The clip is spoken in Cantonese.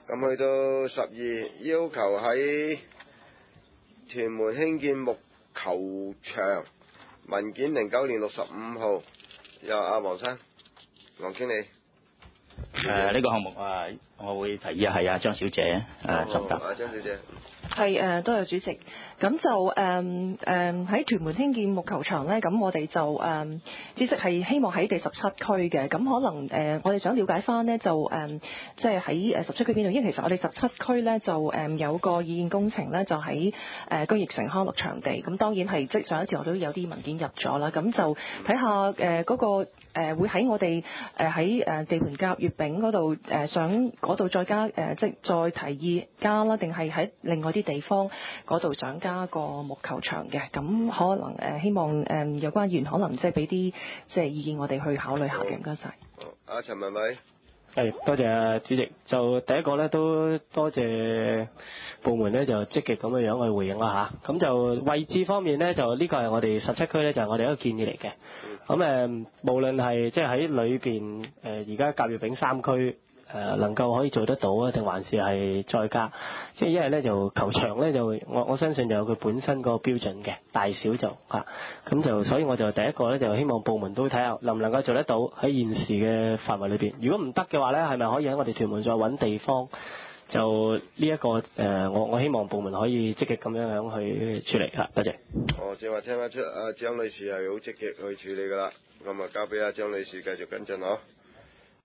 咁去到12，要求喺屯門興建木球場，文件09年65號，由阿黃生，黃經理。 呢個項目我會提議係張小姐作答。 張小姐。 係多謝主席。咁就喺屯門興建木球場咧，咁我哋就知識係希望喺第17區嘅。咁可能我哋想了解翻呢，就即係喺17區邊度？因為其實我哋17區咧就有個意見工程咧，就喺居翼城康樂場地。咁當然係即上一次我都有啲文件入咗啦。咁就睇下嗰個會喺我哋喺地盤夾月餅嗰度想嗰度再加即再提議加啦，定係喺另外啲地方嗰度想加個木球場嘅？咁可能希望有關議員可能即係俾啲即係意見我哋去考慮下嘅。唔該晒。 阿陳文偉。 係，多謝主席。就第一個咧，都多謝部門咧，就積極咁樣去回應啦嚇。咁就位置方面咧，就呢個係我哋17區咧，就係我哋一個建議嚟嘅。咁無論係即係喺裏邊而家甲乙丙3區能夠可以做得到啊，定還是係再加？即係因為咧就球場咧就我相信就有佢本身個標準嘅大小就嚇，咁就所以我就第一個咧就希望部門都睇下能唔能夠做得到喺現時嘅範圍裏邊。如果唔得嘅話咧，係咪可以喺我哋屯門再揾地方？就呢一個我希望部門可以積極咁樣去處理嚇。多謝。 正話聽得出阿張女士係好積極去處理㗎啦，咁啊交俾阿張女士繼續跟進嗬。